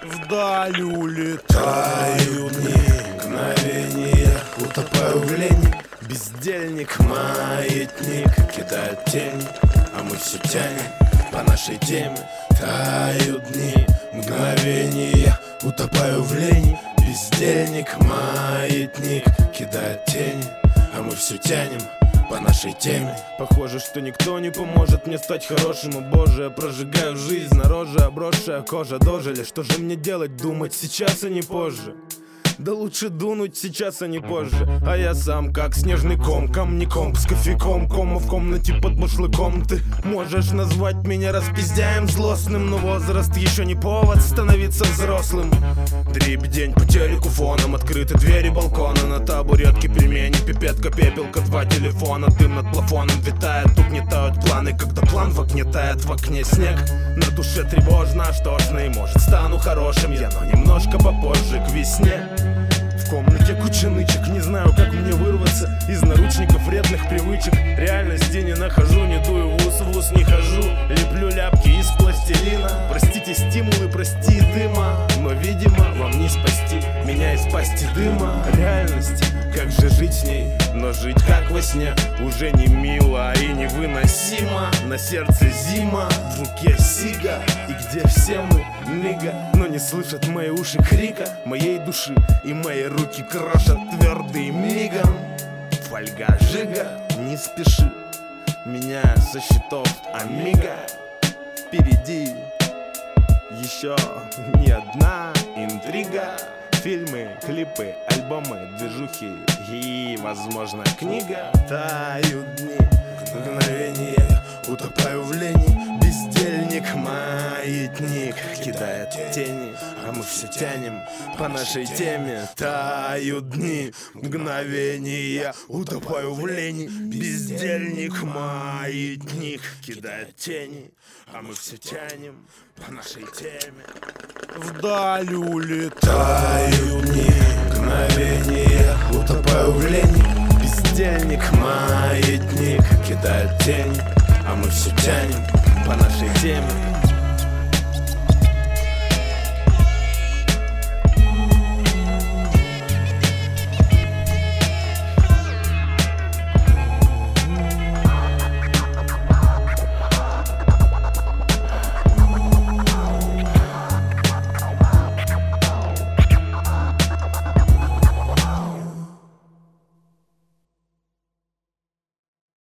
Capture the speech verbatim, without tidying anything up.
Вдаль улетаю дни, мгновения, утопаю в лени. Бездельник, маятник, кидает тени, а мы все тянем по нашей теме. Тают дни, мгновения, утопаю в лени. Бездельник, маятник, кидает тени, а мы все тянем по нашей теме. Похоже, что никто не поможет мне стать хорошим. О боже, я прожигаю жизнь на роже, обросшая кожа дожили. Что же мне делать, думать сейчас, а не позже? Да лучше дунуть сейчас, а не позже. А я сам как снежный ком, камняком с кофейком, кома в комнате под башлыком. Ты можешь назвать меня распиздяем злостным, но возраст еще не повод становиться взрослым. Дребь день по телеку фоном, открыты двери балкона. На табуретке пельмени, пипетка, пепелка, два телефона. Дым над плафоном витает, угнетают планы. Когда план в окне тает, в окне снег. На душе тревожно, что ж, и может стану хорошим я, но немножко попозже, к весне. В комнате куча нычек, не знаю, как мне вырваться из наручников вредных привычек. Реальности не нахожу, не дую в ус, в ус не хожу. Леплю ляпки из пластилина. Простите стимулы, прости дыма, но, видимо, вам не спасти меня из пасти дыма. Реальность, как же жить с ней? Но жить как во сне уже не мило и невыносимо. На сердце зима, в руке сига. И где все мы, мига, но не слышат мои уши крика моей души, и мои руки крошат твердый мигом. Фольга жига, не спеши меня со счетов Амиго. Впереди еще не одна интрига. Фильмы, клипы, альбомы, движухи и, возможно, книга. Тают дни, мгновения, утопаю в лени. Бездельник, маятник, кидает тени, а мы все тянем по нашей теме. Тают дни, мгновения, утопаю в лени. Бездельник, маятник, кидает тени, а мы все тянем по нашей теме. Вдаль улетаю дни, мгновения, утопаю в лени. Бездельник, маятник, кидает тени, а мы все тянем по нашей теме.